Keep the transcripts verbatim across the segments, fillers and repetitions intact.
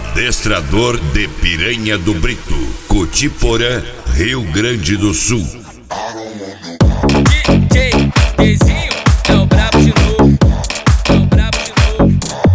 Adestrador de Piranha do Brito, Cotiporã, Rio Grande do Sul. D J Dezinho é o brabo de novo, é o brabo de novo.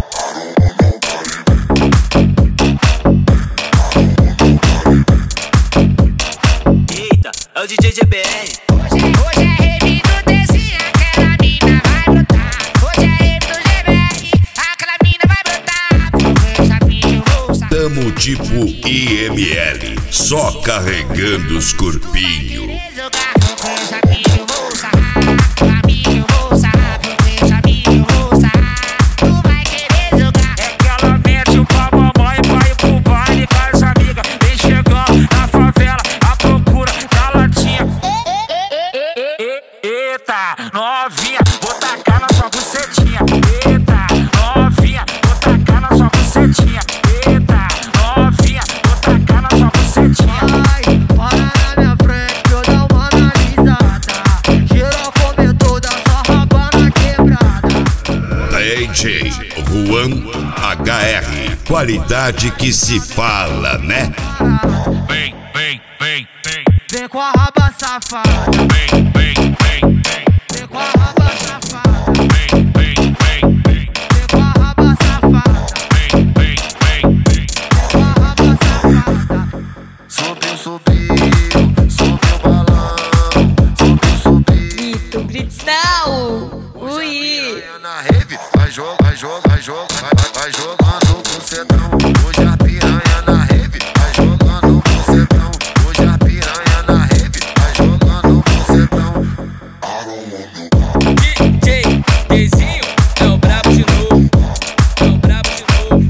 Eita, é o D J G B R. Hoje, hoje é rave do Dezinho, aquela mina vai brotar. Hoje é rave do G B R, aquela mina vai brotar. Vou sapinho, vou sapinho. Tamo tipo I M L, só carregando os corpinhos. Vou sapinho, vou sarrar. Caminho, vou sarrar. Vou sapinho, vou sarrar. Tu vai querer jogar. É que ela mete o pra mamãe, vai pro baile com as amigas. Vem chegando na favela à procura da latinha. Eita, novinha, vou tacar na sua bucetinha. Eita, novinha, vou tacar na sua bucetinha. Eita, novinha, vou tacar na sua bucetinha. Ai, para na minha frente que eu dar uma analisada. Geral comentou da sua raba na quebrada. D J Juan H R, qualidade que se fala, né? Vem, vem, vem, vem. Vem com a raba safada. Vem, vem, vem, vem. Vem com a raba safada. Vem, vem, vem, vem. Vem com a raba safada. Vem, vem, vem, vem. Vem com a raba safada. Subiu, subiu, subiu o balão. Subiu, subiu. Mito Gritão, ui. Na rave, vai jogar, vai jogar, vai jogar, vai, vai jogando com cedão. Hoje a piranha na rave, vai jogando com cedão. Hoje a piranha na rave, vai jogando com cedão. D J Dezinho é o brabo de novo, é o brabo de novo.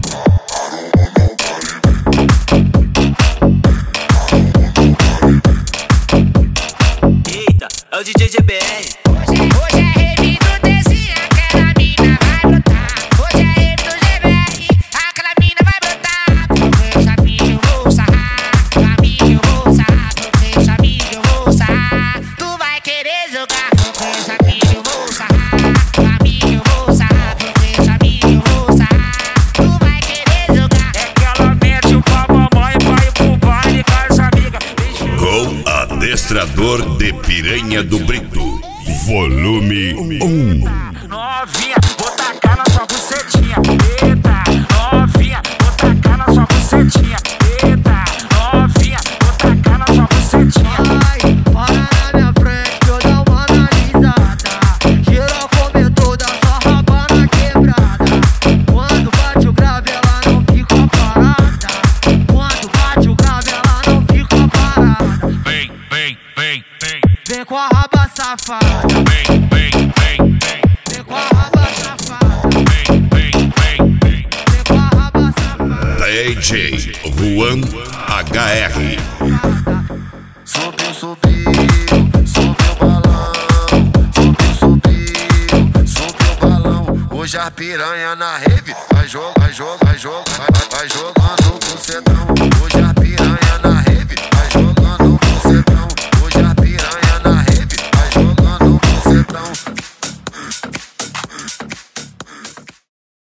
Eita, é o D J G B R. Hoje, hoje é rave do Dezinho, aquela mina vai brotar. Hoje é rave do G B R, aquela mina vai brotar. Vou sapinho, vou sarrar. Caminho, vou sarrar. Vou sapinho, vou sarrar. Tu vai querer jogar. Vou sapinho, vou sarrar. Caminho, vou sarrar. Vou sapinho, vou sarrar. Tu vai querer jogar. É que ela mete o pra mamãe, vai pro baile com as amigas. Vem chegando. Com Adestrador de Piranha do Brito, volume um. Novinha, vou tacar na sua bucetinha. Eita, novinha, vou tacar na sua bucetinha. Eita, novinha, vou tacar na sua bucetinha. Ai, para na minha frente que eu dar uma analisada. Geral comentou da sua raba na quebrada. Quando bate o grave ela não fica parada. Quando bate o grave ela não fica parada. Vem, vem, vem, vem. Vem com a raba safada. Vem, vem, vem, vem. Vem com a raba safada. Vem, vem, vem, vem. Vem com a raba safada. D J Juan H R. Subiu, subiu, subiu o balão. Subiu, subiu, subiu o balão. Hoje a piranha na rave, vai jogar, vai jogar, vai jogar, vai, vai jogando com cedão. Hoje a piranha na